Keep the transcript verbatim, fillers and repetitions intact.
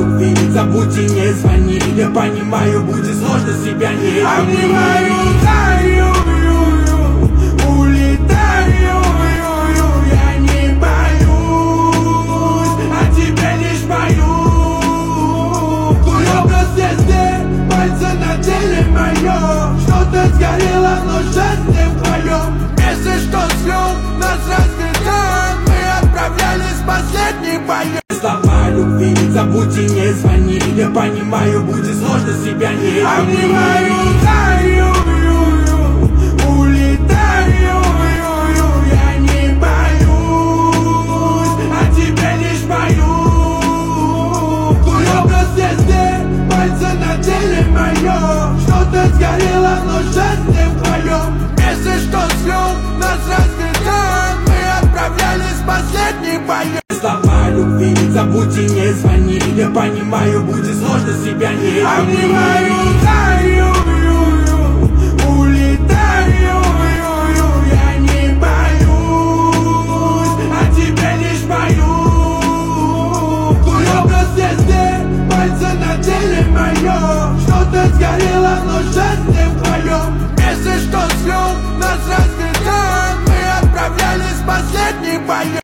любви, не забудь и не звони. Я понимаю, будет сложно себя не обнимаю, таю, улетаю, я не боюсь, а тебя лишь боюсь. Твой образ везде, пальцы на теле моем. Что-то сгорело, но счастье вдвоем. Если что слёт, нас разведет. Мы отправлялись в последний боём. Слова любви, не забудь и не звони. Я понимаю, будет сложно себя не обнимаю, таю, улетаю, я не боюсь, а тебя лишь боюсь. Твой образ везде, пальцы на теле моем. Что-то сгорело, но счастье вдвоем. Если что слёт, нас разведет. Мы отправлялись в последний боём. Слова любви, не забудь и не звони. Я понимаю, будет сложно себя не обнимаю, таю, улетаю, я не боюсь, а тебя лишь боюсь. Твой образ везде, пальцы на теле моем. Что-то сгорело, но